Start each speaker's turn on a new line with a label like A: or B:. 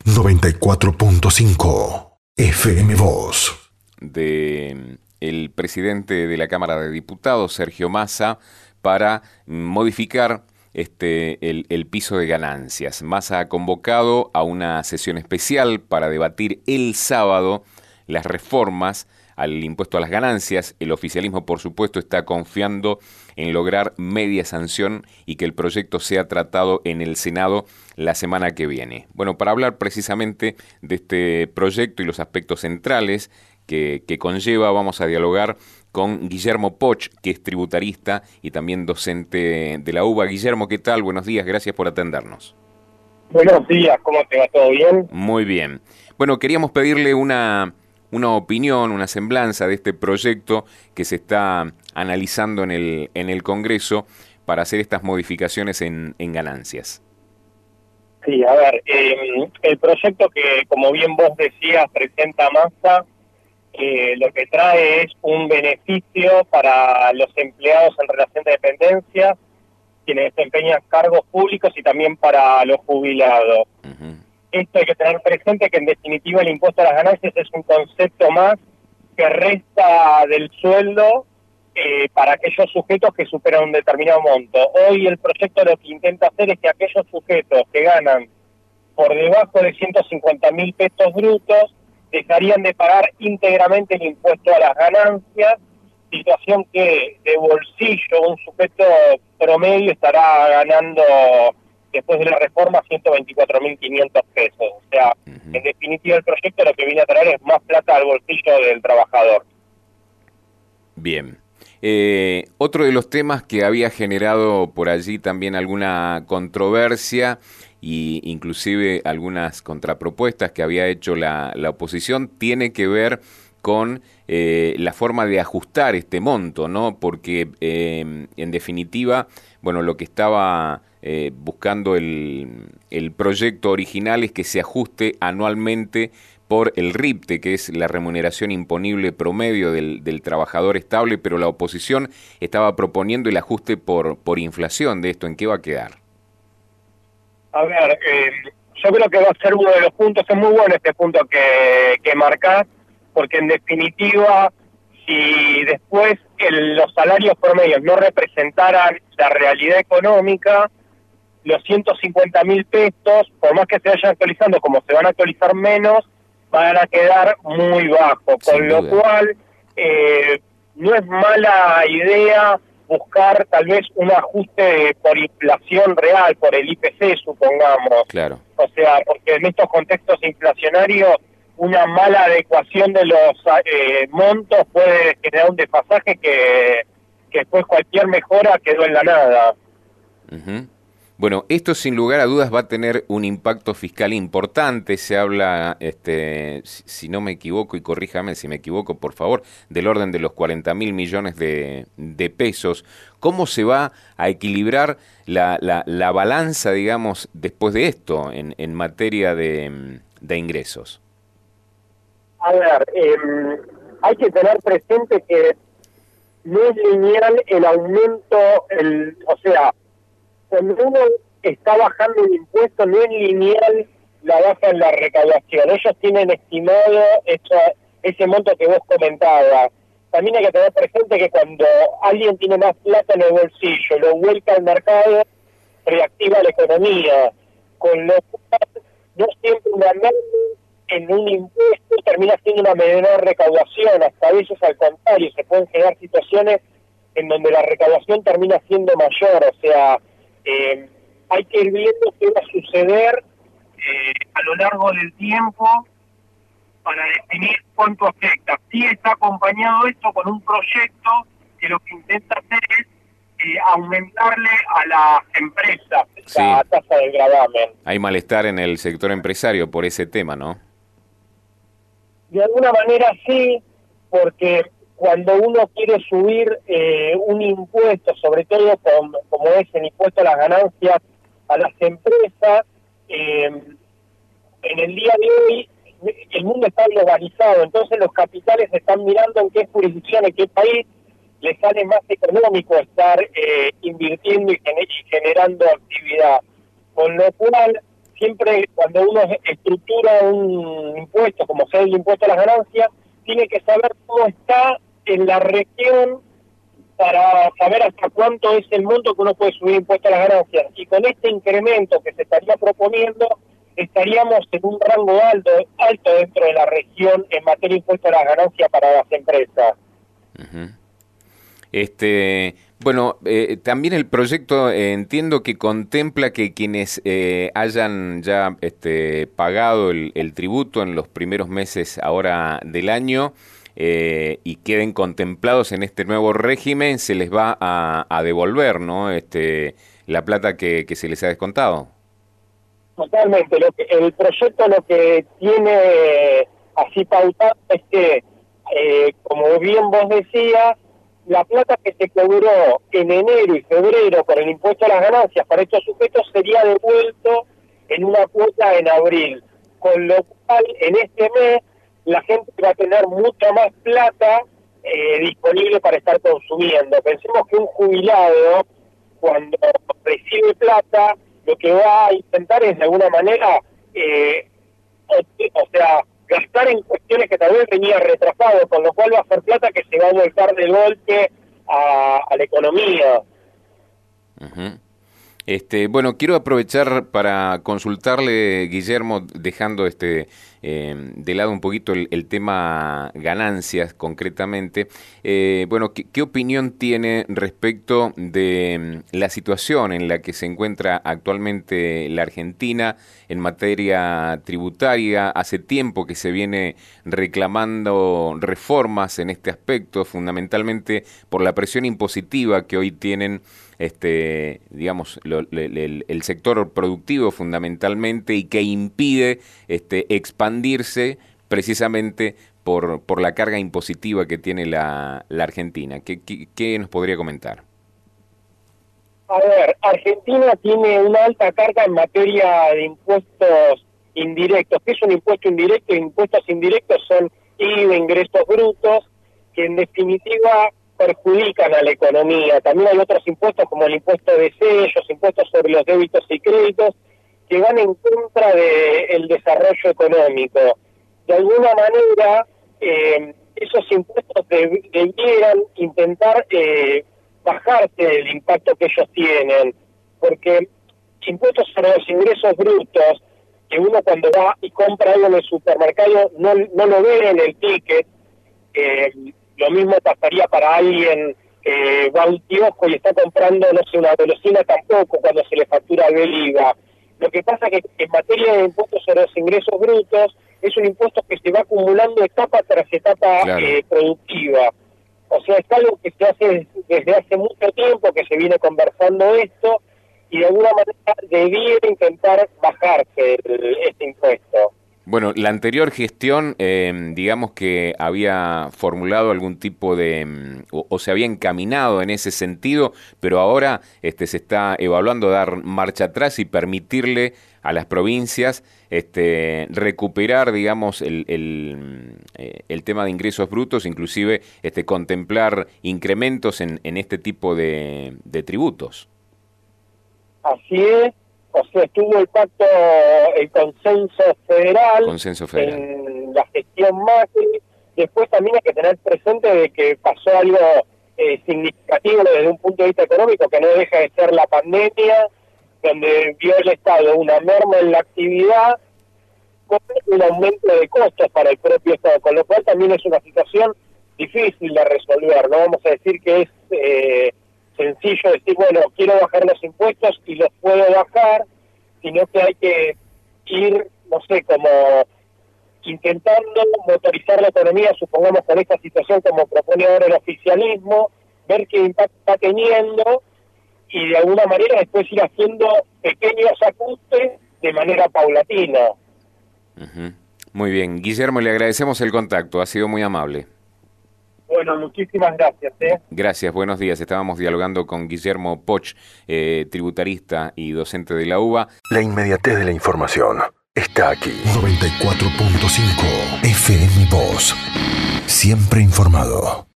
A: 94.5 FM Voz.
B: De el presidente de la Cámara de Diputados, Sergio Massa, para modificar el piso de ganancias. Massa ha convocado a una sesión especial para debatir el sábado las reformas al impuesto a las ganancias. El oficialismo, por supuesto, está confiando en lograr media sanción y que el proyecto sea tratado en el Senado la semana que viene. Bueno, para hablar precisamente de este proyecto y los aspectos centrales que conlleva, vamos a dialogar con Guillermo Poch, que es tributarista y también docente de la UBA. Guillermo, ¿qué tal? Buenos días, gracias por atendernos.
C: Buenos días, ¿cómo te va? ¿Todo bien?
B: Muy bien. Bueno, queríamos pedirle una opinión, una semblanza de este proyecto que se está analizando en el Congreso para hacer estas modificaciones en ganancias.
C: Sí, a ver, el proyecto que, como bien vos decías, presenta Massa, lo que trae es un beneficio para los empleados en relación de dependencia, quienes desempeñan cargos públicos y también para los jubilados.
B: Uh-huh.
C: Esto hay que tener presente que en definitiva el impuesto a las ganancias es un concepto más que resta del sueldo para aquellos sujetos que superan un determinado monto. Hoy el proyecto lo que intenta hacer es que aquellos sujetos que ganan por debajo de 150.000 pesos brutos dejarían de pagar íntegramente el impuesto a las ganancias, situación que de bolsillo un sujeto promedio estará ganando después de la reforma 124.500 pesos. O sea, en definitiva el proyecto lo que viene a traer es más plata al bolsillo del trabajador.
B: Bien. Otro de los temas que había generado por allí también alguna controversia y inclusive algunas contrapropuestas que había hecho la oposición tiene que ver con la forma de ajustar este monto, ¿no? Porque en definitiva, bueno, lo que estaba buscando el proyecto original es que se ajuste anualmente por el RIPTE, que es la remuneración imponible promedio del trabajador estable, pero la oposición estaba proponiendo el ajuste por inflación de esto. ¿En qué va a quedar?
C: A ver, yo creo que va a ser uno de los puntos, es muy bueno este punto que marcás, porque en definitiva, si después los salarios promedios no representaran la realidad económica, los 150.000 pesos, por más que se vayan actualizando, como se van a actualizar menos, van a quedar muy bajos, con lo cual no es mala idea buscar tal vez un ajuste por inflación real, por el IPC, supongamos.
B: Claro.
C: O sea, porque en estos contextos inflacionarios una mala adecuación de los montos puede generar un desfasaje que después cualquier mejora quedó en la nada.
B: Uh-huh. Bueno, esto sin lugar a dudas va a tener un impacto fiscal importante. Se habla, si no me equivoco, y corríjame si me equivoco, por favor, del orden de los 40.000 millones de pesos. ¿Cómo se va a equilibrar la balanza, digamos, después de esto en materia de ingresos?
C: A ver, hay que tener presente que no es lineal el aumento, o sea, cuando uno está bajando el impuesto no es lineal la baja en la recaudación. Ellos tienen estimado ese monto que vos comentabas. También hay que tener presente que cuando alguien tiene más plata en el bolsillo, lo vuelca al mercado, reactiva la economía. Con lo cual, no siempre una merma en un impuesto termina siendo una menor recaudación. Hasta a veces al contrario, se pueden generar situaciones en donde la recaudación termina siendo mayor. O sea, hay que ir viendo qué va a suceder a lo largo del tiempo para definir cuánto afecta. Sí está acompañado esto con un proyecto que lo que intenta hacer es aumentarle a las empresas la tasa de gravamen.
B: Hay malestar en el sector empresario por ese tema, ¿no?
C: De alguna manera sí, porque cuando uno quiere subir un impuesto, sobre todo como es el impuesto a las ganancias a las empresas, en el día de hoy el mundo está globalizado, entonces los capitales están mirando en qué jurisdicción, en qué país les sale más económico estar invirtiendo y generando actividad. Con lo cual, siempre cuando uno estructura un impuesto, como sea el impuesto a las ganancias, tiene que saber cómo está en la región para saber hasta cuánto es el monto que uno puede subir impuesto a las ganancias. Y con este incremento que se estaría proponiendo, estaríamos en un rango alto dentro de la región en materia de impuesto a las ganancias para las empresas.
B: Uh-huh. Bueno, también el proyecto entiendo que contempla que quienes hayan ya pagado el tributo en los primeros meses ahora del año y queden contemplados en este nuevo régimen, se les va a devolver, ¿no? La plata que se les ha descontado.
C: Totalmente. El proyecto lo que tiene así pautado es que, como bien vos decías, la plata que se cobró en enero y febrero por el impuesto a las ganancias para estos sujetos sería devuelto en una cuota en abril, con lo cual en este mes la gente va a tener mucha más plata disponible para estar consumiendo. Pensemos que un jubilado, cuando recibe plata, lo que va a intentar es de alguna manera, o sea, gastar en cuestiones que tal vez venía retrasado, con lo cual va a ser plata que se va a volcar de golpe a la economía.
B: Uh-huh. Bueno, quiero aprovechar para consultarle, Guillermo, dejando de lado un poquito el tema ganancias concretamente. Bueno, ¿qué opinión tiene respecto de la situación en la que se encuentra actualmente la Argentina en materia tributaria? Hace tiempo que se viene reclamando reformas en este aspecto, fundamentalmente por la presión impositiva que hoy tienen digamos, el sector productivo fundamentalmente, y que impide expandirse precisamente por la carga impositiva que tiene la Argentina. ¿Qué nos podría comentar?
C: A ver, Argentina tiene una alta carga en materia de impuestos indirectos. ¿Qué es un impuesto indirecto? Impuestos indirectos son IVA, ingresos brutos, que en definitiva perjudican a la economía. También hay otros impuestos como el impuesto de sellos, impuestos sobre los débitos y créditos, que van en contra del desarrollo económico. De alguna manera, esos impuestos debieran intentar bajarse del impacto que ellos tienen, porque impuestos sobre los ingresos brutos, que uno cuando va y compra algo en el supermercado no lo ve en el ticket. Lo mismo pasaría para alguien que va a un kiosco y está comprando, no sé, una golosina, tampoco cuando se le factura el IVA. Lo que pasa es que en materia de impuestos sobre los ingresos brutos, es un impuesto que se va acumulando etapa tras etapa, claro, productiva. O sea, es algo que se hace desde hace mucho tiempo, que se viene conversando esto, y de alguna manera debiera intentar bajarse este impuesto.
B: Bueno, la anterior gestión, digamos que había formulado algún tipo de, o se había encaminado en ese sentido, pero ahora se está evaluando dar marcha atrás y permitirle a las provincias recuperar, digamos, el tema de ingresos brutos, inclusive contemplar incrementos en este tipo de tributos.
C: Así es. O sea, estuvo el consenso federal en la gestión Macri. Después también hay que tener presente de que pasó algo significativo desde un punto de vista económico, que no deja de ser la pandemia, donde vio el Estado una merma en la actividad con un aumento de costos para el propio Estado, con lo cual también es una situación difícil de resolver. No vamos a decir que es sencillo decir, bueno, quiero bajar los impuestos y los puedo bajar, sino que hay que ir, no sé, como intentando motorizar la economía, supongamos con esta situación como propone ahora el oficialismo, ver qué impacto está teniendo y de alguna manera después ir haciendo pequeños ajustes de manera paulatina.
B: Uh-huh. Muy bien, Guillermo, le agradecemos el contacto, ha sido muy amable.
C: Bueno, muchísimas gracias.
B: Gracias, buenos días. Estábamos dialogando con Guillermo Poch, tributarista y docente de la UBA.
A: La inmediatez de la información está aquí. 94.5 FM Voz. Siempre informado.